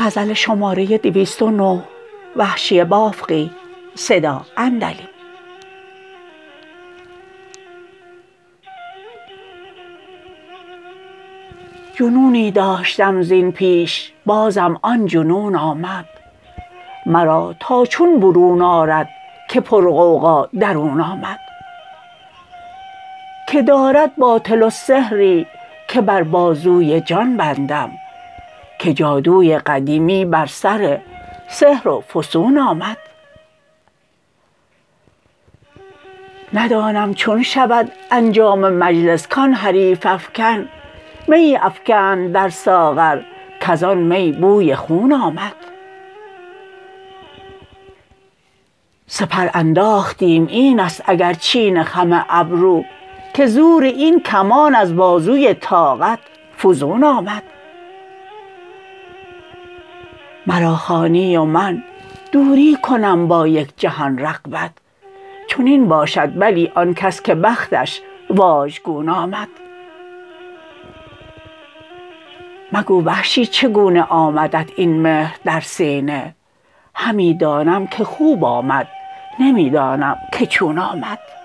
وحشی بافقی. جنونی داشتم زین پیش بازم آن جنون آمد، مرا تا چون برون آرد که پرغوغا درون آمد. که دارد باطل السحری که بر بازوی جان بندم، که جادوی قدیمی بر سر سحر و فسون آمد. ندانم چون شود انجام مجلس کان حریف افکن میی افکند در ساغر کزان می بوی خون آمد. سپر انداختیم اینست اگر چین خم ابرو که زور این کمان از بازوی طاقت فزون آمد. مرا خوانی و من دوری کنم با یک جهان رغبت، چنین باشد بلی آن کس که بختش واژگون آمد. مگو وحشی چگونه آمدت این مهر در سینه، همی دانم که خوب آمد نمی دانم که چون آمد.